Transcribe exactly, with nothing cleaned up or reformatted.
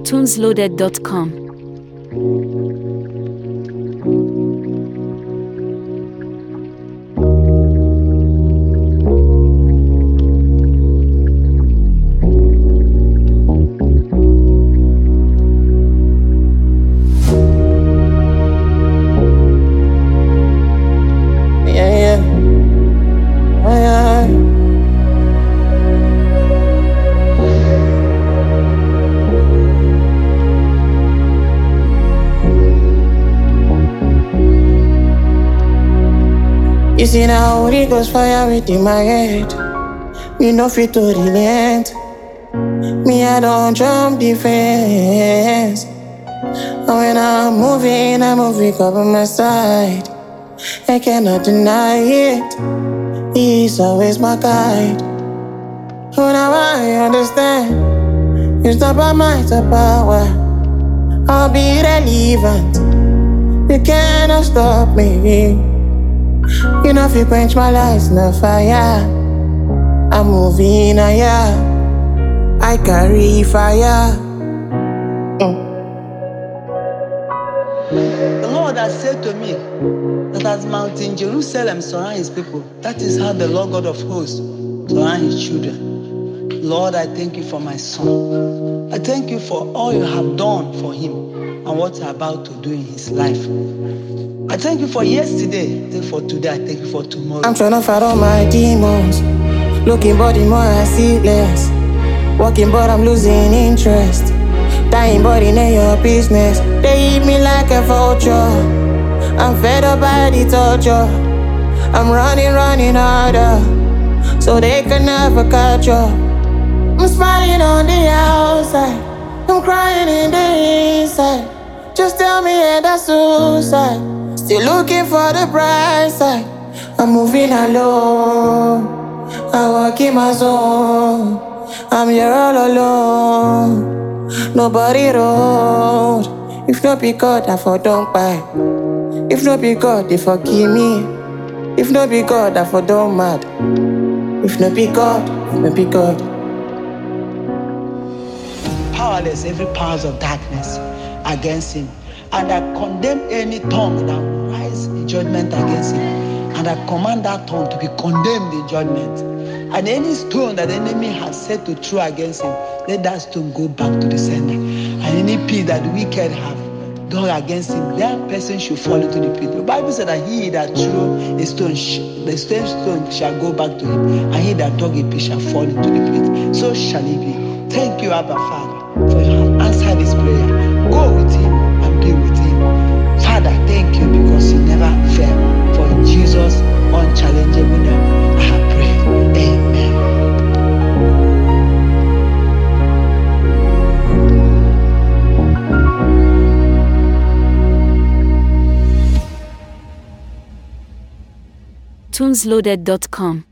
tunes loaded dot com. You see now, Holy Ghost fire within my head. Me no fit to relent. Me I don't jump the fence. And when I'm moving, I'm moving up on my side. I cannot deny it. He's always my guide. Oh, now I understand. You stop by my power. I'll be relevant. You cannot stop me. You know if you quench my lights, no fire. I'm moving higher. I carry fire. Mm. The Lord has said to me that as Mountain Jerusalem surround his people, that is how the Lord God of hosts surround his children. Lord, I thank you for my son. I thank you for all you have done for him and what you're about to do in his life. I thank you for yesterday. I thank you for today. I thank you for tomorrow. I'm trying to fight all my demons. Looking body more, I see less. Walking but I'm losing interest. Dying body in your business. They eat me like a vulture. I'm fed up by the torture. I'm running, running harder, so they can never catch up. I'm smiling on the outside, I'm crying in the inside. Just tell me yeah, that's suicide. Still looking for the bright side. I'm moving alone, I walk in my zone. I'm here all alone, nobody road. If not be God, I for don't buy. If not be God, they forgive me. If not be God, I for don't mad. If not be God, if not be God. Powerless every powers of darkness against him. And I condemn any tongue that will rise in judgment against him. And I command that tongue to be condemned in judgment. And any stone that the enemy has set to throw against him, let that stone go back to the sender. And any pit that the wicked have dug against him, that person should fall into the pit. The Bible said that he that threw a stone, the same stone shall go back to him. And he that dug a pit shall fall into the pit. So shall it be. Thank you, Abba Father, for you have answered this prayer. Go with him and be with him. Father, thank you because you never fail. For in Jesus' unchallengeable name, I have prayed. Amen. tunes loaded dot com